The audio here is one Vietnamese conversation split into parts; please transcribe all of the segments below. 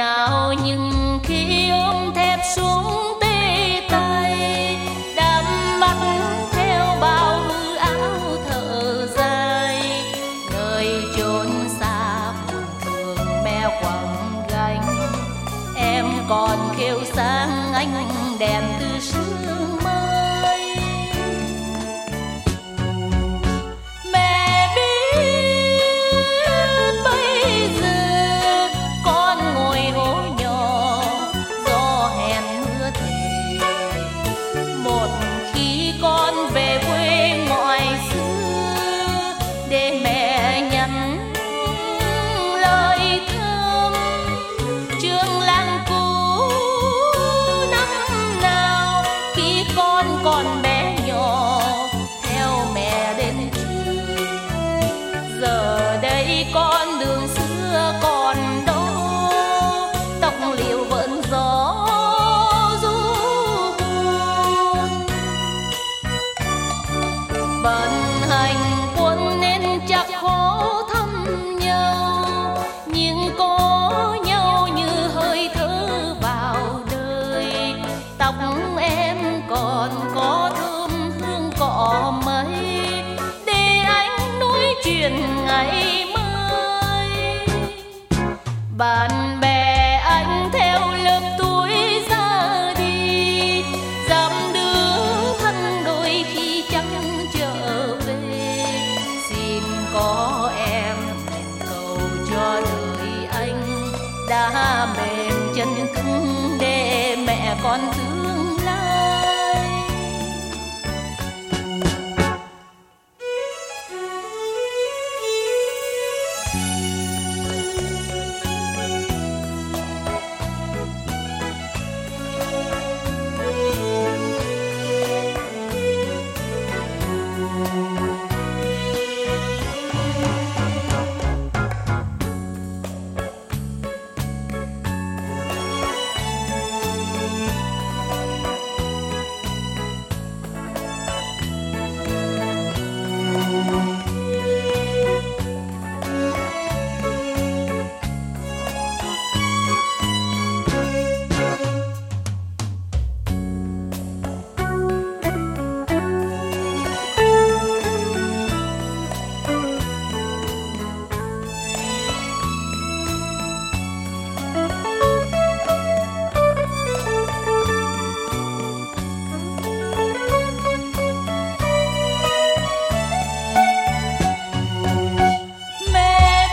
nào nhưng khi ôm thép xuống tê tay, đắm mắt theo bao hư áo thở dài, nơi chốn xa buồn thương mẹ quẳng gánh, em còn khêu sáng ánh đèn từ sương mai. Mẹ biết bây giờ con ngồi hố nhỏ gió hèn mưa thề, một khi con về quê ngoại xưa để mẹ nhắn lời thơm trường làng cũ năm nào khi con còn bé nhỏ theo mẹ đến trường. Giờ đây con đường xưa còn đó, tóc liễu vẫn gió du buồn. Vận hành quân nên chắc khó thăm nhau, nhưng có nhau như hơi thở vào đời. Tóc em còn có thơm hương cỏ mây, để anh nói chuyện ngày mai. Bạn bè anh theo lớp tuổi ra đi, dám đứa thân đôi khi chẳng trở về. Xin có em nguyện cầu cho đời anh đã mềm chân cứng để mẹ con tương lai. Mẹ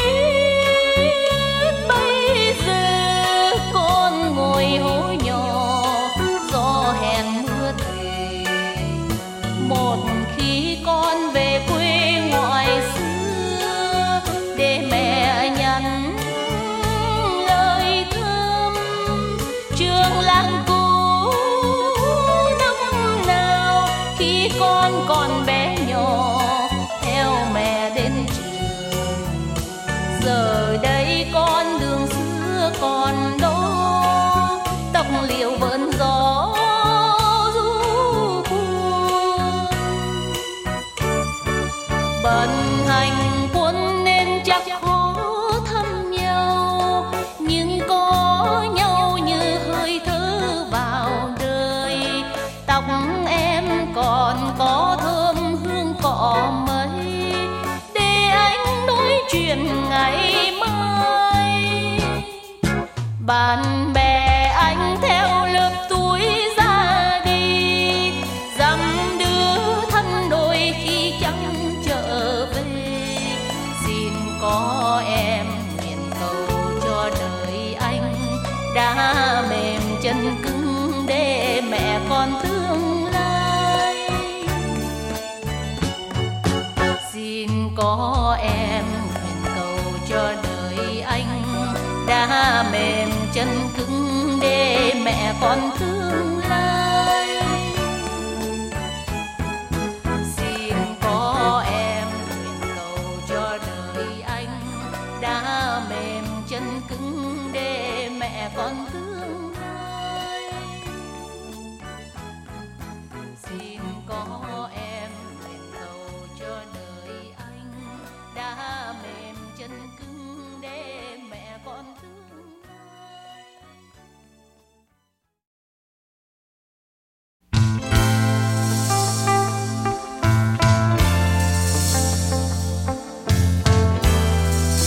biết bây giờ con ngồi hố nhỏ gió hèn mưa thề, một khi con về quê ngoại xưa để mẹ nhắn lời thơm trường làng cũ năm nào khi con còn bé nhỏ theo mẹ đến trường. Giờ đây con đường xưa còn đó, tóc liễu vẫn gió du buồn. Bận hành quân nên chắc khó thăm nhau, nhưng có nhau như hơi thở vào đời. Tóc em còn có thơm hương cỏ mây, để anh nói chuyện ngày mai. Bạn bè anh theo lớp tuổi ra đi, dăm đứa thân đôi khi chẳng trở về. Xin có em nguyện cầu cho đời anh đã mềm chân cứng để mẹ con tương lai. Xin có em nguyện cầu cho đời anh đã mềm chân cứng để mẹ con tương